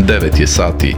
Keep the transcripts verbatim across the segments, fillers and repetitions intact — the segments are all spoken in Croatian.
devet je sati.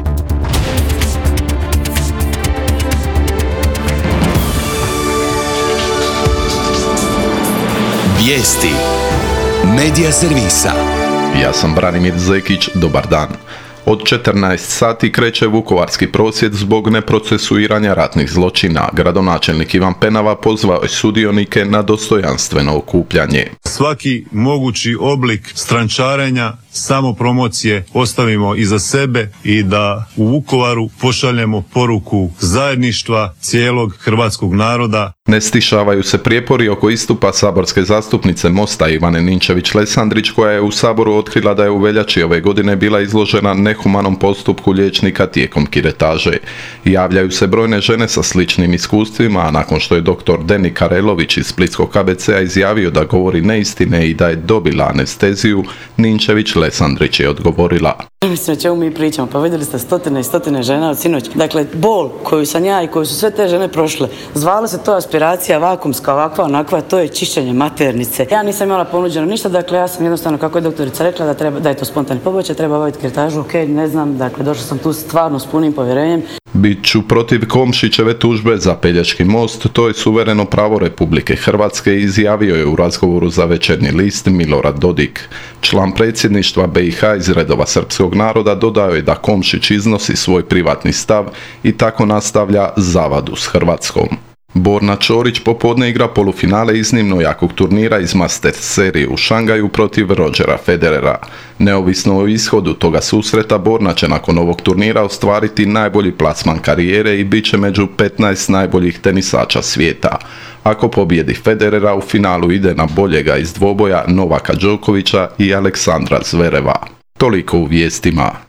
Vijesti Medija servisa. Ja sam Branimir Zekić, dobar dan. Od četrnaest sati kreće vukovarski prosvjed zbog neprocesuiranja ratnih zločina. Gradonačelnik Ivan Penava pozvao je sudionike na dostojanstveno okupljanje. Svaki mogući oblik strančarenja, samopromocije ostavimo iza sebe i da u Vukovaru pošaljemo poruku zajedništva cijelog hrvatskog naroda. Ne stišavaju se prijepori oko istupa saborske zastupnice Mosta Ivane Ninčević-Lesandrić, koja je u Saboru otkrila da je u veljači ove godine bila izložena nehumanom postupku liječnika tijekom kiretaže. Javljaju se brojne žene sa sličnim iskustvima, a nakon što je doktor Deni Karelović iz Splitskog K B C-a izjavio da govori neistine i da je dobila anesteziju, Ninčević-Lesandrić je odgovorila: Mislim o čemu mi pričamo, pa vidjeli ste stotine i stotine žena od sinoć. Dakle, bol koju sam ja i koju su sve te žene prošle, zvalo se to aspiracija vakumska, ovakva, onakva, to je čišćenje maternice. Ja nisam imala ponuđeno ništa, dakle ja sam jednostavno, kako je doktorica rekla, da, treba, da je to spontani pobačaj, treba obaviti kiretažu, ok, ne znam, dakle došla sam tu stvarno s punim povjerenjem. Bit ću protiv Komšićeve tužbe za Pelješki most, to je suvereno pravo Republike Hrvatske, izjavio je u razgovoru za Večernji list Milorad Dodik. Član predsjedništva B i H iz redova srpskog naroda dodao je da Komšić iznosi svoj privatni stav i tako nastavlja zavadu s Hrvatskom. Borna Ćorić popodne igra polufinale iznimno jakog turnira iz Masters serije u Šangaju protiv Rodgera Federera. Neovisno o ishodu toga susreta, Borna će nakon ovog turnira ostvariti najbolji plasman karijere i bit će među petnaest najboljih tenisača svijeta. Ako pobjedi Federera, u finalu ide na boljega iz dvoboja Novaka Đokovića i Aleksandra Zvereva. Toliko u vijestima.